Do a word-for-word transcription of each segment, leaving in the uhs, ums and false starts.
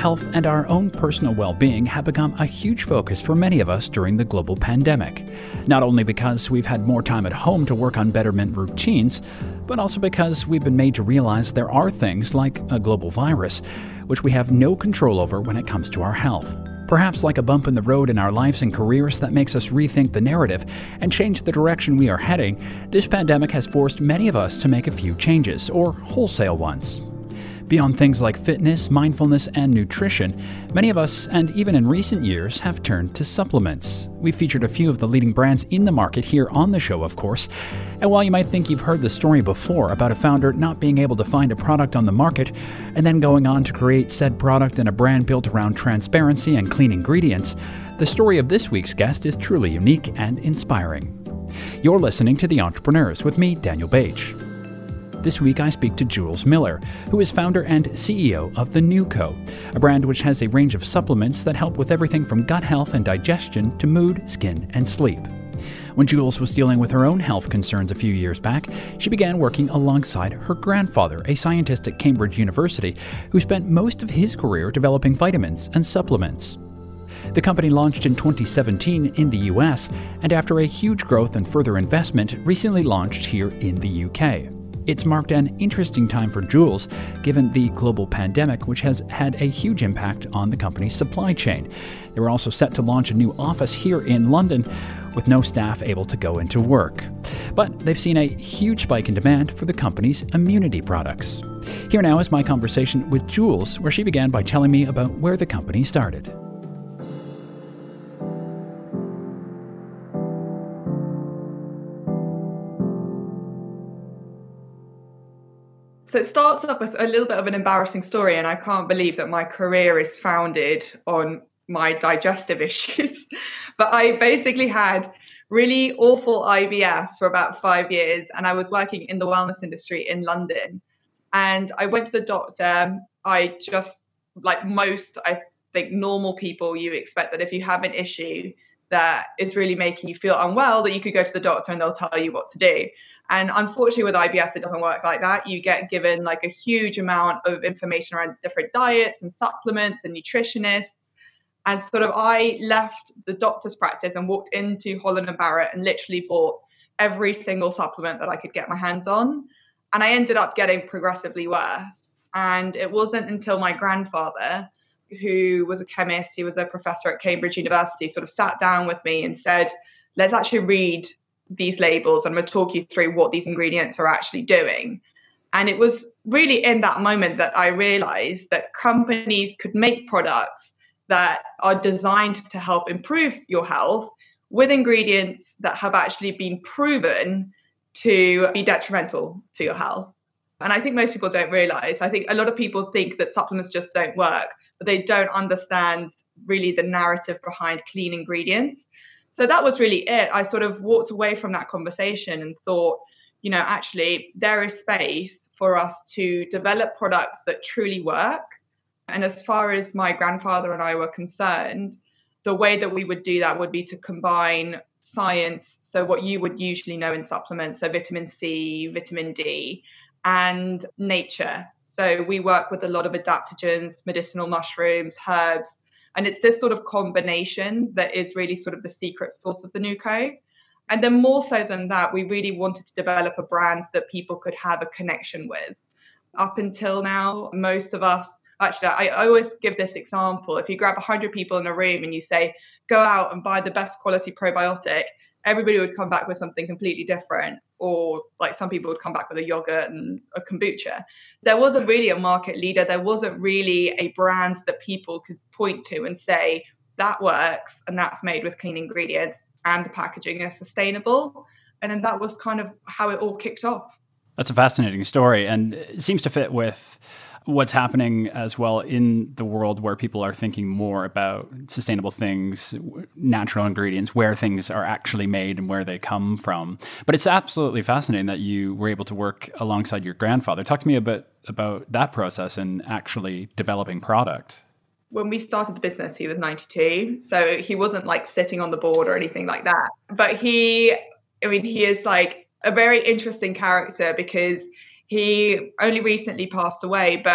health and our own personal well-being have become a huge focus for many of us during the global pandemic. Not only because we've had more time at home to work on betterment routines, but also because we've been made to realize there are things like a global virus, which we have no control over when it comes to our health. Perhaps like a bump in the road in our lives and careers that makes us rethink the narrative and change the direction we are heading, this pandemic has forced many of us to make a few changes, or wholesale ones. Beyond things like fitness, mindfulness, and nutrition, many of us, and even in recent years, have turned to supplements. We've featured a few of the leading brands in the market here on the show, of course. And while you might think you've heard the story before about a founder not being able to find a product on the market and then going on to create said product in a brand built around transparency and clean ingredients, the story of this week's guest is truly unique and inspiring. You're listening to The Entrepreneurs with me, Daniel Bage. This week I speak to Jules Miller, who is founder and C E O of The NewCo, a brand which has a range of supplements that help with everything from gut health and digestion to mood, skin, and sleep. When Jules was dealing with her own health concerns a few years back, she began working alongside her grandfather, a scientist at Cambridge University, who spent most of his career developing vitamins and supplements. The company launched in twenty seventeen in the U S, and after a huge growth and further investment, recently launched here in the U K. It's marked an interesting time for Jules, given the global pandemic, which has had a huge impact on the company's supply chain. They were also set to launch a new office here in London, with no staff able to go into work. But they've seen a huge spike in demand for the company's immunity products. Here now is my conversation with Jules, where she began by telling me about where the company started. So it starts off with a little bit of an embarrassing story, and I can't believe that my career is founded on my digestive issues. But I basically had really awful I B S for about five years, and I was working in the wellness industry in London. And I went to the doctor. I just, like most, I think, normal people, you expect that if you have an issue that is really making you feel unwell, that you could go to the doctor and they'll tell you what to do. And unfortunately with I B S, it doesn't work like that. You get given like a huge amount of information around different diets and supplements and nutritionists. And sort of I left the doctor's practice and walked into Holland and Barrett and literally bought every single supplement that I could get my hands on. And I ended up getting progressively worse. And it wasn't until my grandfather, who was a chemist, he was a professor at Cambridge University, sort of sat down with me and said, let's actually read these labels and I'm going to talk you through what these ingredients are actually doing. And it was really in that moment that I realized that companies could make products that are designed to help improve your health with ingredients that have actually been proven to be detrimental to your health. And I think most people don't realize, I think a lot of people think that supplements just don't work, but they don't understand really the narrative behind clean ingredients. So that was really it. I sort of walked away from that conversation and thought, you know, actually there is space for us to develop products that truly work. And as far as my grandfather and I were concerned, the way that we would do that would be to combine science, so what you would usually know in supplements, so vitamin C, vitamin D, and nature. So we work with a lot of adaptogens, medicinal mushrooms, herbs. And it's this sort of combination that is really sort of the secret sauce of the NewCo. And then more so than that, we really wanted to develop a brand that people could have a connection with. Up until now, most of us, actually, I, I always give this example. If you grab one hundred people in a room and you say, go out and buy the best quality probiotic, everybody would come back with something completely different. Or like some people would come back with a yogurt and a kombucha. There wasn't really a market leader. There wasn't really a brand that people could point to and say, that works and that's made with clean ingredients and the packaging is sustainable. And then that was kind of how it all kicked off. That's a fascinating story, and it seems to fit with what's happening as well in the world, where people are thinking more about sustainable things, natural ingredients, where things are actually made and where they come from. But it's absolutely fascinating that you were able to work alongside your grandfather. Talk to me a bit about that process and actually developing product. When we started the business, he was ninety-two. So he wasn't like sitting on the board or anything like that. But he, I mean, he is like a very interesting character because he only recently passed away, but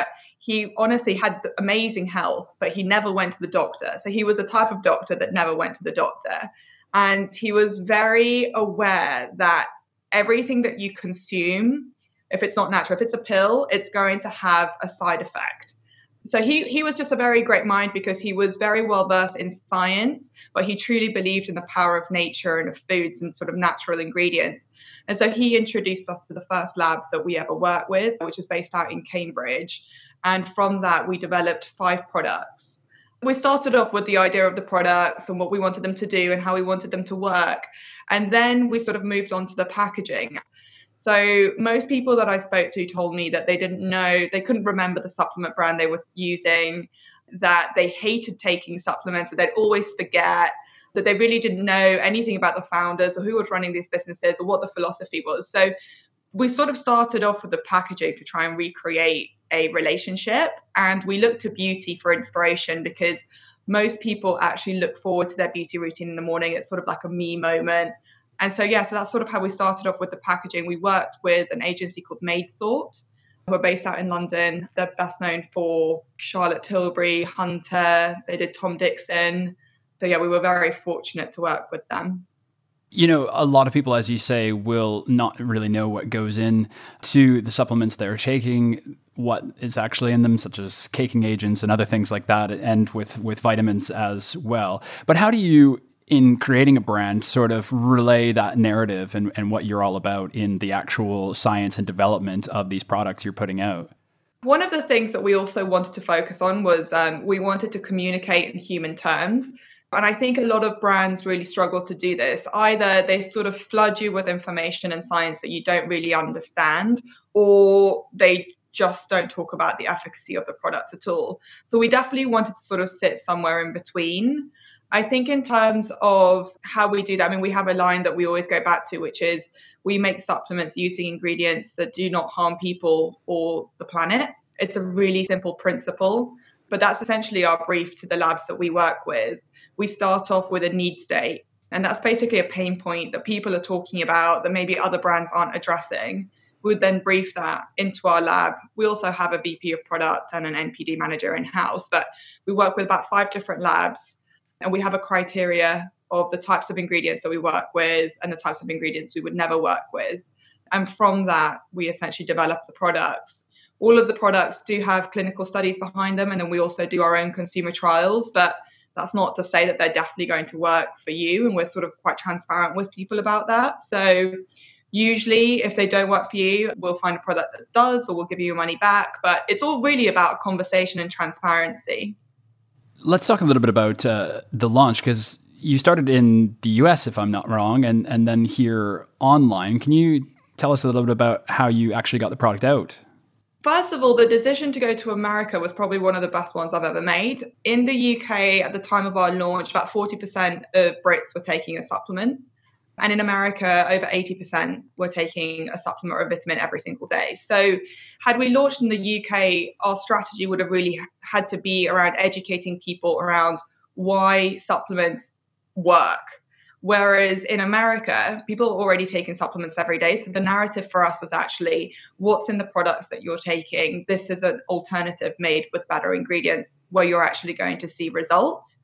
he honestly had amazing health, but he never went to the doctor. So he was a type of doctor that never went to the doctor. And he was very aware that everything that you consume, if it's not natural, if it's a pill, it's going to have a side effect. So he, he was just a very great mind because he was very well versed in science, but he truly believed in the power of nature and of foods and sort of natural ingredients. And so he introduced us to the first lab that we ever worked with, which is based out in Cambridge. And from that, we developed five products. We started off with the idea of the products and what we wanted them to do and how we wanted them to work. And then we sort of moved on to the packaging. So most people that I spoke to told me that they didn't know, they couldn't remember the supplement brand they were using, that they hated taking supplements, that they'd always forget, that they really didn't know anything about the founders or who was running these businesses or what the philosophy was. So we sort of started off with the packaging to try and recreate a relationship. And we looked to beauty for inspiration because most people actually look forward to their beauty routine in the morning. It's sort of like a me moment. And so, yeah, so that's sort of how we started off with the packaging. We worked with an agency called Made Thought, who are based out in London. They're best known for Charlotte Tilbury, Hunter. They did Tom Dixon. So, yeah, we were very fortunate to work with them. You know, a lot of people, as you say, will not really know what goes in to the supplements they're taking, what is actually in them, such as caking agents and other things like that, and with, with vitamins as well. But how do you, in creating a brand, sort of relay that narrative and, and what you're all about in the actual science and development of these products you're putting out? One of the things that we also wanted to focus on was um, we wanted to communicate in human terms. And I think a lot of brands really struggle to do this. Either they sort of flood you with information and science that you don't really understand, or they just don't talk about the efficacy of the product at all. So we definitely wanted to sort of sit somewhere in between. I think in terms of how we do that, I mean, we have a line that we always go back to, which is we make supplements using ingredients that do not harm people or the planet. It's a really simple principle, but that's essentially our brief to the labs that we work with. We start off with a need state, and that's basically a pain point that people are talking about that maybe other brands aren't addressing. We would then brief that into our lab. We also have a V P of product and an N P D manager in-house, but we work with about five different labs, and we have a criteria of the types of ingredients that we work with and the types of ingredients we would never work with. And from that, we essentially develop the products. All of the products do have clinical studies behind them, and then we also do our own consumer trials, but that's not to say that they're definitely going to work for you. And we're sort of quite transparent with people about that. So usually if they don't work for you, we'll find a product that does, or we'll give you your money back. But it's all really about conversation and transparency. Let's talk a little bit about uh, the launch, because you started in the U S, if I'm not wrong, and, and then here online. Can you tell us a little bit about how you actually got the product out? First of all, the decision to go to America was probably one of the best ones I've ever made. In the U K, at the time of our launch, about forty percent of Brits were taking a supplement. And in America, over eighty percent were taking a supplement or a vitamin every single day. So had we launched in the U K, our strategy would have really had to be around educating people around why supplements work. Whereas in America, people are already taking supplements every day. So the narrative for us was actually what's in the products that you're taking. This is an alternative made with better ingredients where you're actually going to see results.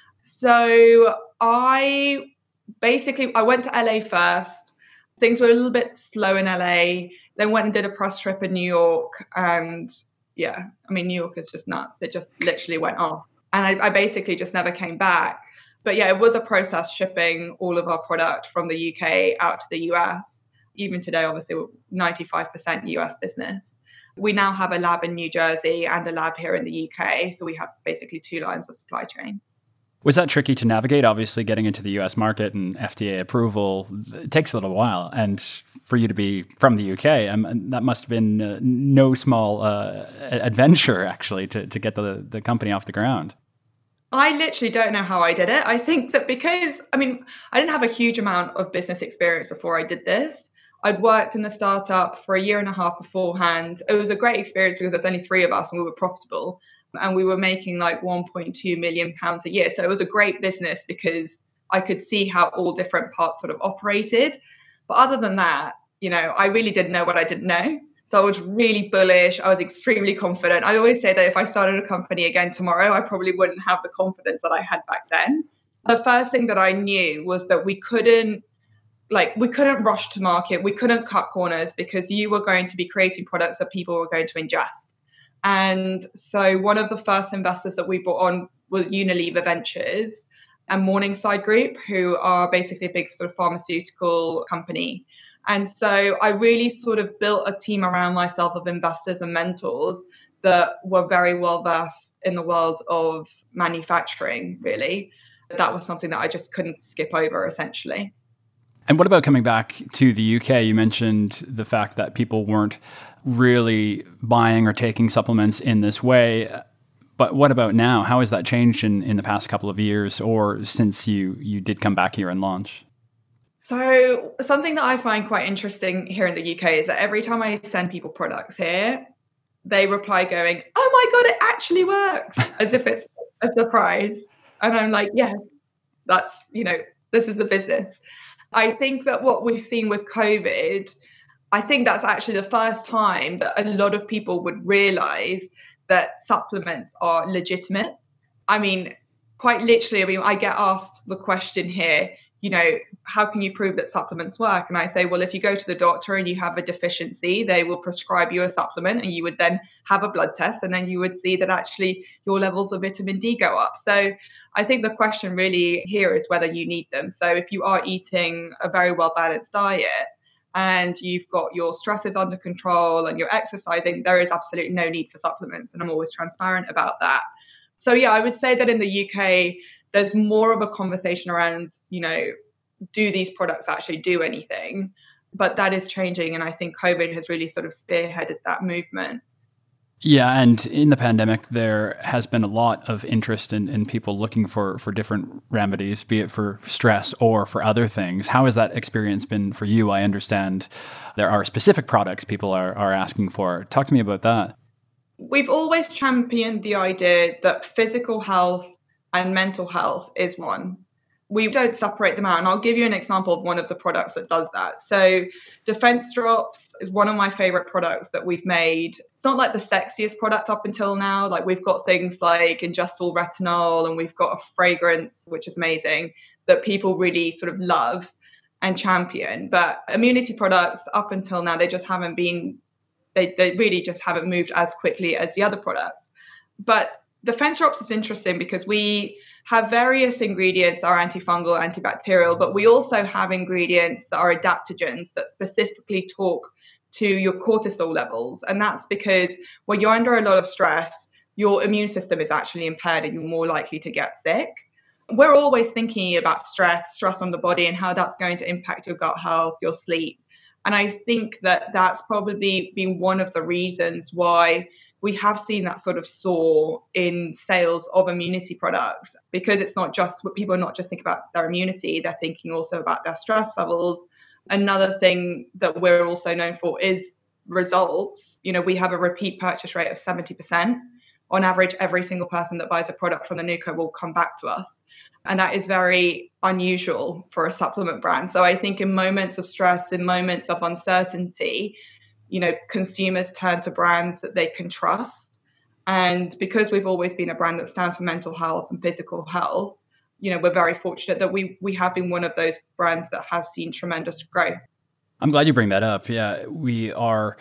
So I basically, I went to L A first. Things were a little bit slow in L A. Then went and did a press trip in New York. And yeah, I mean, New York is just nuts. It just literally went off. And I, I basically just never came back. But yeah, it was a process shipping all of our product from the U K out to the U S. Even today, obviously, we're ninety-five percent U S business. We now have a lab in New Jersey and a lab here in the U K. So we have basically two lines of supply chain. Was that tricky to navigate? Obviously, getting into the U S market and F D A approval, it takes a little while. And for you to be from the U K, um, that must have been uh, no small uh, adventure, actually, to, to get the, the company off the ground. I literally don't know how I did it. I think that because, I mean, I didn't have a huge amount of business experience before I did this. I'd worked in a startup for a year and a half beforehand. It was a great experience because there was only three of us and we were profitable and we were making like one point two million pounds a year. So it was a great business because I could see how all different parts sort of operated. But other than that, you know, I really didn't know what I didn't know. So I was really bullish. I was extremely confident. I always say that if I started a company again tomorrow, I probably wouldn't have the confidence that I had back then. The first thing that I knew was that we couldn't, like, we couldn't rush to market. We couldn't cut corners because you were going to be creating products that people were going to ingest. And so one of the first investors that we brought on was Unilever Ventures and Morningside Group, who are basically a big sort of pharmaceutical company. And so I really sort of built a team around myself of investors and mentors that were very well versed in the world of manufacturing, really. That was something that I just couldn't skip over, essentially. And what about coming back to the U K? You mentioned the fact that people weren't really buying or taking supplements in this way. But what about now? How has that changed in, in the past couple of years or since you, you did come back here and launch? So something that I find quite interesting here in the U K is that every time I send people products here, they reply going, "Oh my God, it actually works," as if it's a surprise. And I'm like, yes, that's, you know, this is a business. I think that what we've seen with COVID, I think that's actually the first time that a lot of people would realize that supplements are legitimate. I mean, quite literally, I mean, I get asked the question here, you know, how can you prove that supplements work? And I say, well, if you go to the doctor and you have a deficiency, they will prescribe you a supplement and you would then have a blood test and then you would see that actually your levels of vitamin D go up. So I think the question really here is whether you need them. So if you are eating a very well-balanced diet and you've got your stresses under control and you're exercising, there is absolutely no need for supplements. And I'm always transparent about that. So yeah, I would say that in the U K, there's more of a conversation around, you know, do these products actually do anything? But that is changing. And I think COVID has really sort of spearheaded that movement. Yeah. And in the pandemic, there has been a lot of interest in, in people looking for, for different remedies, be it for stress or for other things. How has that experience been for you? I understand there are specific products people are, are asking for. Talk to me about that. We've always championed the idea that physical health and mental health is one. We don't separate them out. And I'll give you an example of one of the products that does that. So Defense Drops is one of my favorite products that we've made. It's not like the sexiest product up until now. Like we've got things like ingestible retinol and we've got a fragrance, which is amazing, that people really sort of love and champion. But immunity products up until now, they just haven't been, they, they really just haven't moved as quickly as the other products. But Defense Drops is interesting because we have various ingredients that are antifungal, antibacterial, but we also have ingredients that are adaptogens that specifically talk to your cortisol levels. And that's because when you're under a lot of stress, your immune system is actually impaired and you're more likely to get sick. We're always thinking about stress, stress on the body and how that's going to impact your gut health, your sleep. And I think that that's probably been one of the reasons why we have seen that sort of soar in sales of immunity products, because it's not just what people are not just thinking about their immunity, they're thinking also about their stress levels. Another thing that we're also known for is results. You know, we have a repeat purchase rate of seventy percent. On average, every single person that buys a product from the Nuco will come back to us. And that is very unusual for a supplement brand. So I think in moments of stress, in moments of uncertainty, you know, consumers turn to brands that they can trust. And because we've always been a brand that stands for mental health and physical health, you know, we're very fortunate that we we have been one of those brands that has seen tremendous growth. I'm glad you bring that up. Yeah, we are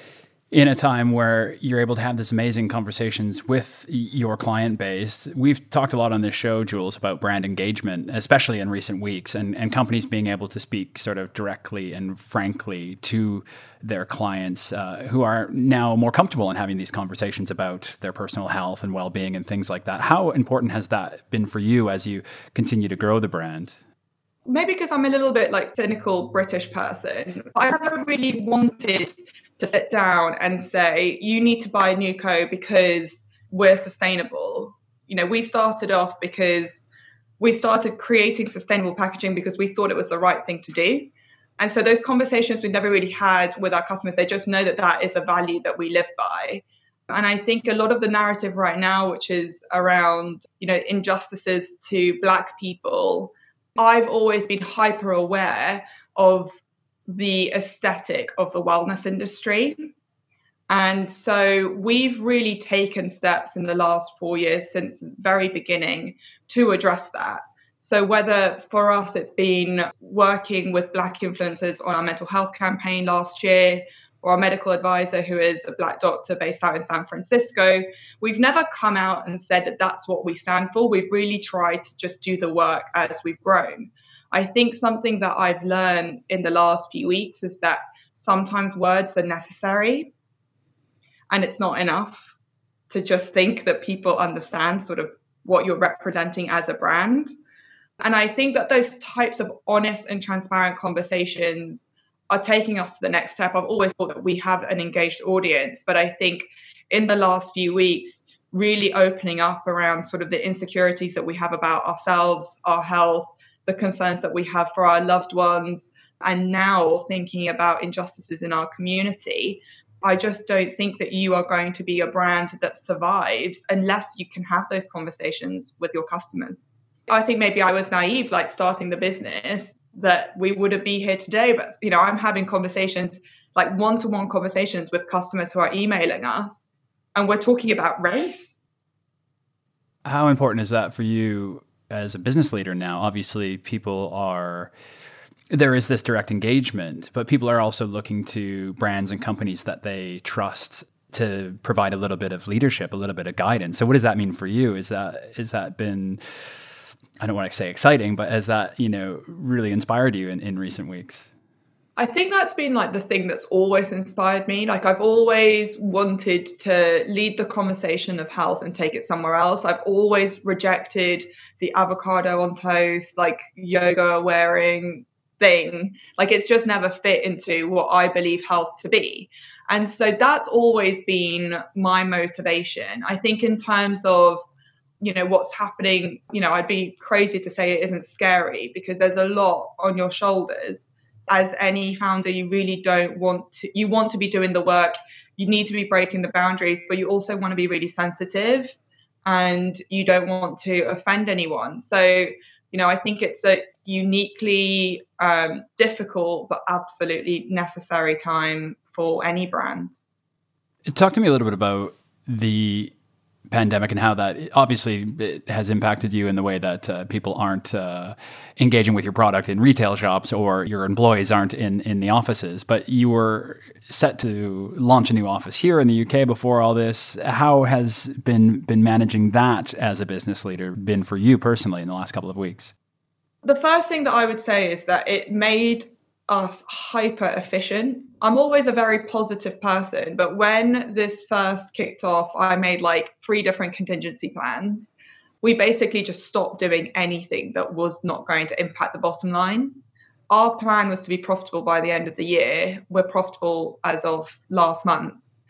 in a time where you're able to have this amazing conversations with your client base. We've talked a lot on this show, Jules, about brand engagement, especially in recent weeks, and, and companies being able to speak sort of directly and frankly to their clients uh, who are now more comfortable in having these conversations about their personal health and well-being and things like that. How important has that been for you as you continue to grow the brand? Maybe because I'm a little bit like cynical British person. I never really wanted to sit down and say, you need to buy Nuco because we're sustainable. You know, we started off because we started creating sustainable packaging because we thought it was the right thing to do. And so those conversations we never really had with our customers, they just know that that is a value that we live by. And I think a lot of the narrative right now, which is around, you know, injustices to Black people, I've always been hyper aware of the aesthetic of the wellness industry. And so we've really taken steps in the last four years since the very beginning to address that. So whether for us it's been working with Black influencers on our mental health campaign last year, or our medical advisor who is a Black doctor based out in San Francisco, we've never come out and said that that's what we stand for. We've really tried to just do the work as we've grown. I think something that I've learned in the last few weeks is that sometimes words are necessary, and it's not enough to just think that people understand sort of what you're representing as a brand. And I think that those types of honest and transparent conversations are taking us to the next step. I've always thought that we have an engaged audience, but I think in the last few weeks, really opening up around sort of the insecurities that we have about ourselves, our health, the concerns that we have for our loved ones, and now thinking about injustices in our community, I just don't think that you are going to be a brand that survives unless you can have those conversations with your customers. I think maybe I was naive, like starting the business, that we wouldn't be here today. But, you know, I'm having conversations, like one-to-one conversations with customers who are emailing us, and we're talking about race. How important is that for you as a business leader now? Obviously, people are, there is this direct engagement, but people are also looking to brands and companies that they trust to provide a little bit of leadership, a little bit of guidance. So what does that mean for you? Is that, is that been, I don't want to say exciting, but has that, you know, really inspired you in, in recent weeks? I think that's been like the thing that's always inspired me. Like I've always wanted to lead the conversation of health and take it somewhere else. I've always rejected the avocado on toast, like yoga wearing thing. Like it's just never fit into what I believe health to be. And so that's always been my motivation. I think in terms of, you know, what's happening, you know, I'd be crazy to say it isn't scary, because there's a lot on your shoulders. As any founder, you really don't want to, you want to be doing the work, you need to be breaking the boundaries, but you also want to be really sensitive and you don't want to offend anyone. So, you know, I think it's a uniquely um, difficult but absolutely necessary time for any brand. Talk to me a little bit about the pandemic and how that obviously it has impacted you in the way that uh, people aren't uh, engaging with your product in retail shops, or your employees aren't in, in the offices. But you were set to launch a new office here in the U K before all this. How has been been managing that as a business leader been for you personally in the last couple of weeks? The first thing that I would say is that it made us hyper efficient. I'm always a very positive person, but when this first kicked off, I made like three different contingency plans. We basically just stopped doing anything that was not going to impact the bottom line. Our plan was to be profitable by the end of the year. We're profitable as of last month.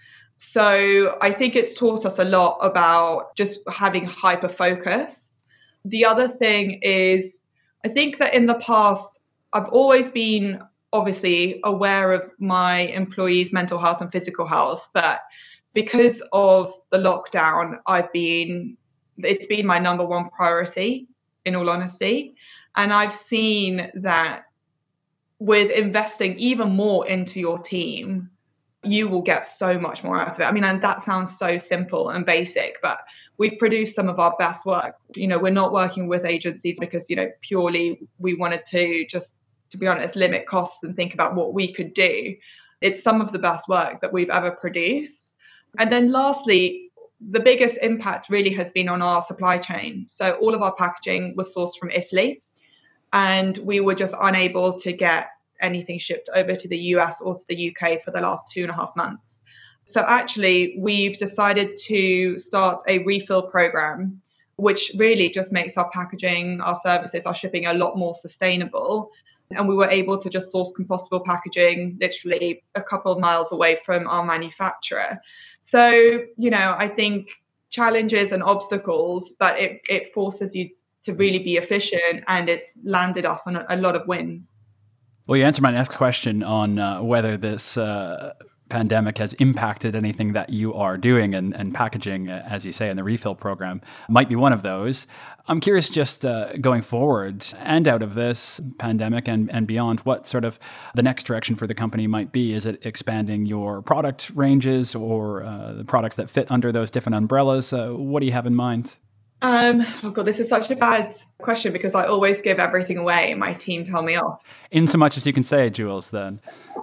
So I think it's taught us a lot about just having hyper focus. The other thing is, I think that in the past, I've always been obviously aware of my employees' mental health and physical health, but because of the lockdown, I've been, it's been my number one priority, in all honesty. And I've seen that with investing even more into your team, you will get so much more out of it. I mean, and that sounds so simple and basic, but we've produced some of our best work. You know, we're not working with agencies because, you know, purely we wanted to just, to be honest, limit costs and think about what we could do. It's some of the best work that we've ever produced. And then lastly, the biggest impact really has been on our supply chain. So all of our packaging was sourced from Italy, and we were just unable to get anything shipped over to the U S or to the U K for the last two and a half months. So actually, we've decided to start a refill program, which really just makes our packaging, our services, our shipping a lot more sustainable. And we were able to just source compostable packaging literally a couple of miles away from our manufacturer. So, you know, I think challenges and obstacles, but it, it forces you to really be efficient, and it's landed us on a, a lot of wins. Well, you answered my next question on uh, whether this uh, pandemic has impacted anything that you are doing, and, and packaging, as you say, in the refill program might be one of those. I'm curious, just uh, going forward and out of this pandemic and, and beyond, what sort of the next direction for the company might be. Is it expanding your product ranges or uh, the products that fit under those different umbrellas? Uh, what do you have in mind? Um, oh God, this is such a bad question because I always give everything away and my team tell me off. In so much as you can say, Jules, then.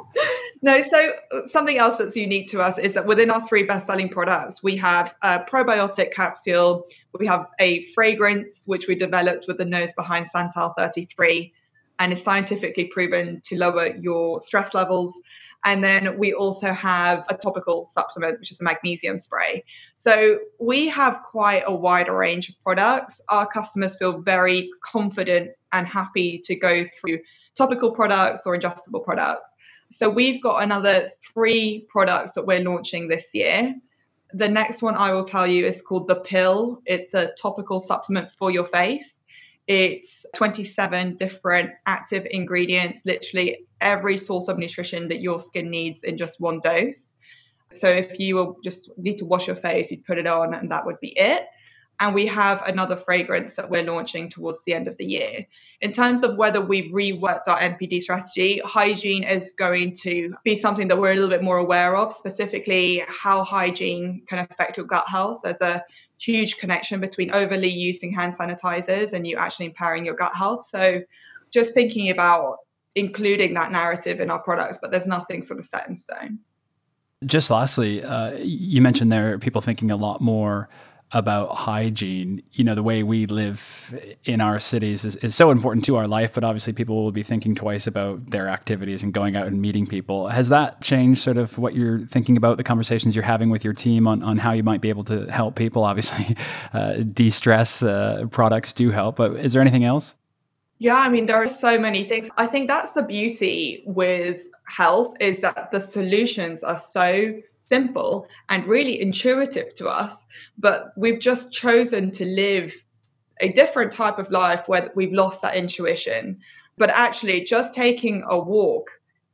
No, so something else that's unique to us is that within our three best-selling products, we have a probiotic capsule, we have a fragrance, which we developed with the nose behind Santal thirty-three, and is scientifically proven to lower your stress levels. And then we also have a topical supplement, which is a magnesium spray. So we have quite a wide range of products. Our customers feel very confident and happy to go through topical products or ingestible products. So we've got another three products that we're launching this year. The next one I will tell you is called The Pill. It's a topical supplement for your face. It's twenty-seven different active ingredients, literally every source of nutrition that your skin needs in just one dose. So if you will just need to wash your face, you'd put it on and that would be it. And we have another fragrance that we're launching towards the end of the year. In terms of whether we've reworked our N P D strategy, hygiene is going to be something that we're a little bit more aware of, specifically how hygiene can affect your gut health. There's a huge connection between overly using hand sanitizers and you actually impairing your gut health. So just thinking about including that narrative in our products, but there's nothing sort of set in stone. Just lastly, uh, you mentioned there are people thinking a lot more about hygiene. You know, the way we live in our cities is, is so important to our life, but obviously people will be thinking twice about their activities and going out and meeting people. Has that changed sort of what you're thinking about, the conversations you're having with your team on, on how you might be able to help people? Obviously, uh, de-stress uh, products do help, but is there anything else? Yeah, I mean, there are so many things. I think that's the beauty with health, is that the solutions are so simple and really intuitive to us, but we've just chosen to live a different type of life where we've lost that intuition. But actually just taking a walk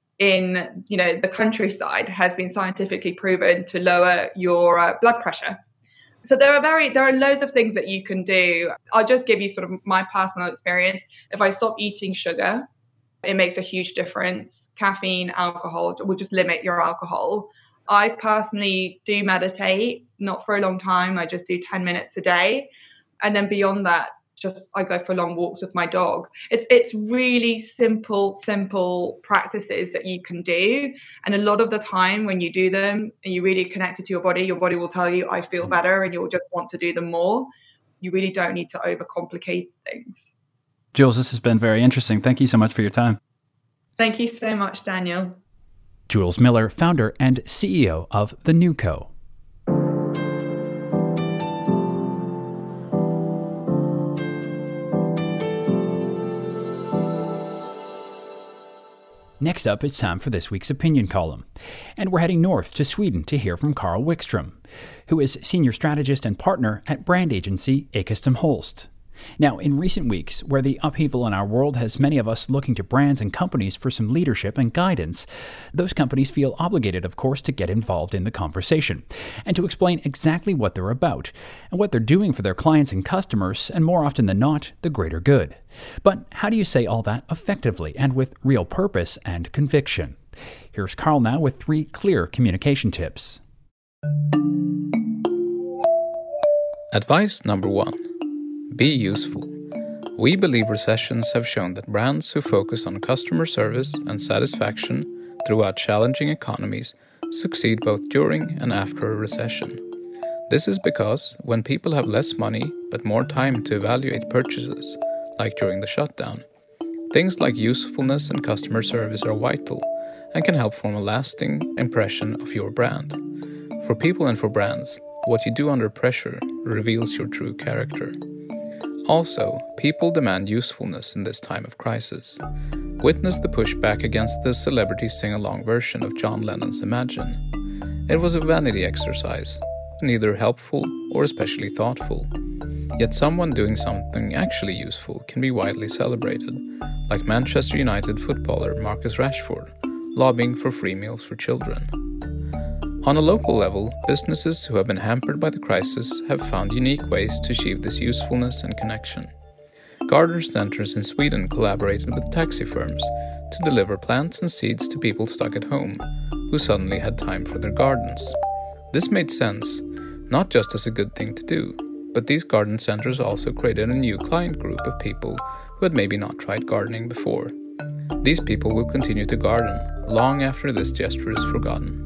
in, you know, the countryside has been scientifically proven to lower your uh, blood pressure. So there are very, there are loads of things that you can do. I'll just give you sort of my personal experience. If I stop eating sugar, it makes a huge difference. Caffeine, alcohol, will just limit your alcohol. I personally do meditate, not for a long time. I just do ten minutes a day. And then beyond that, just I go for long walks with my dog. It's it's really simple, simple practices that you can do. And a lot of the time when you do them and you really connect it to your body, your body will tell you, I feel better, and you'll just want to do them more. You really don't need to overcomplicate things. Jules, this has been very interesting. Thank you so much for your time. Thank you so much, Daniel. Jules Miller, founder and C E O of The NewCo. Next up, it's time for this week's opinion column. And we're heading north to Sweden to hear from Carl Wickstrom, who is senior strategist and partner at brand agency Ekestam Holst. Now, in recent weeks, where the upheaval in our world has many of us looking to brands and companies for some leadership and guidance, those companies feel obligated, of course, to get involved in the conversation and to explain exactly what they're about and what they're doing for their clients and customers, and more often than not, the greater good. But how do you say all that effectively and with real purpose and conviction? Here's Carl now with three clear communication tips. Advice number one. Be useful. We believe recessions have shown that brands who focus on customer service and satisfaction throughout challenging economies succeed both during and after a recession. This is because when people have less money but more time to evaluate purchases, like during the shutdown, things like usefulness and customer service are vital and can help form a lasting impression of your brand. For people and for brands, what you do under pressure reveals your true character. Also, people demand usefulness in this time of crisis. Witness the pushback against the celebrity sing-along version of John Lennon's Imagine. It was a vanity exercise, neither helpful or especially thoughtful. Yet someone doing something actually useful can be widely celebrated, like Manchester United footballer Marcus Rashford, lobbying for free meals for children. On a local level, businesses who have been hampered by the crisis have found unique ways to achieve this usefulness and connection. Garden centers in Sweden collaborated with taxi firms to deliver plants and seeds to people stuck at home who suddenly had time for their gardens. This made sense, not just as a good thing to do, but these garden centers also created a new client group of people who had maybe not tried gardening before. These people will continue to garden long after this gesture is forgotten.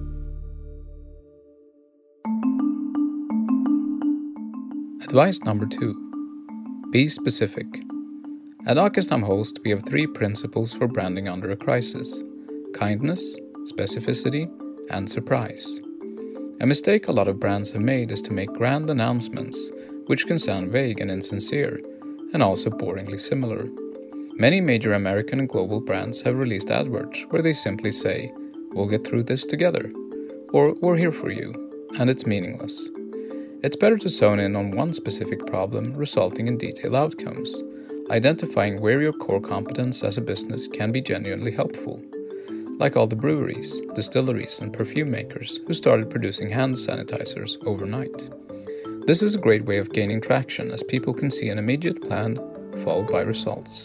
Advice number two. Be specific. At Akestam Host, we have three principles for branding under a crisis: kindness, specificity, and surprise. A mistake a lot of brands have made is to make grand announcements, which can sound vague and insincere, and also boringly similar. Many major American and global brands have released adverts where they simply say, "We'll get through this together," or "We're here for you," and it's meaningless. It's better to zone in on one specific problem, resulting in detailed outcomes. Identifying where your core competence as a business can be genuinely helpful. Like all the breweries, distilleries, and perfume makers who started producing hand sanitizers overnight. This is a great way of gaining traction, as people can see an immediate plan followed by results.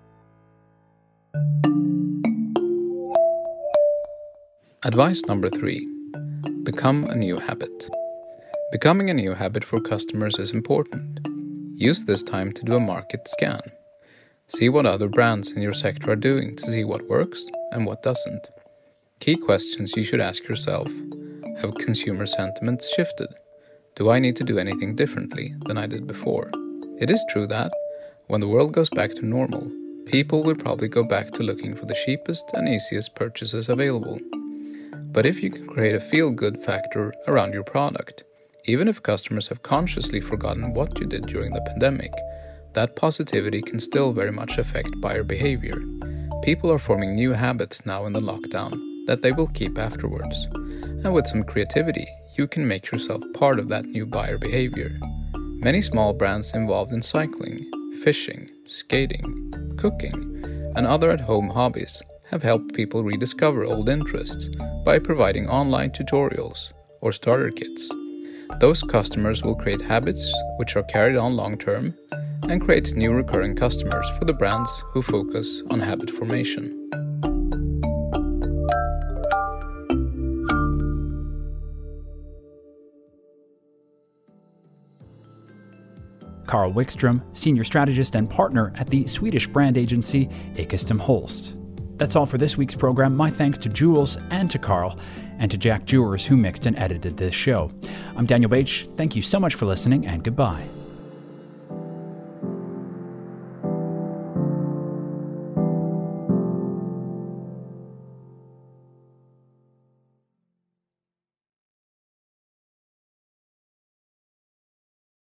Advice number three. Become a new habit. Becoming a new habit for customers is important. Use this time to do a market scan. See what other brands in your sector are doing to see what works and what doesn't. Key questions you should ask yourself: have consumer sentiments shifted? Do I need to do anything differently than I did before? It is true that, when the world goes back to normal, people will probably go back to looking for the cheapest and easiest purchases available. But if you can create a feel-good factor around your product, even if customers have consciously forgotten what you did during the pandemic, that positivity can still very much affect buyer behavior. People are forming new habits now in the lockdown that they will keep afterwards. And with some creativity, you can make yourself part of that new buyer behavior. Many small brands involved in cycling, fishing, skating, cooking, and other at-home hobbies have helped people rediscover old interests by providing online tutorials or starter kits. Those customers will create habits which are carried on long-term and creates new recurring customers for the brands who focus on habit formation. Carl Wickstrom, Senior Strategist and Partner at the Swedish brand agency Akestam Holst. That's all for this week's program. My thanks to Jules and to Carl, and to Jack Jewers, who mixed and edited this show. I'm Daniel Bache. Thank you so much for listening, and goodbye.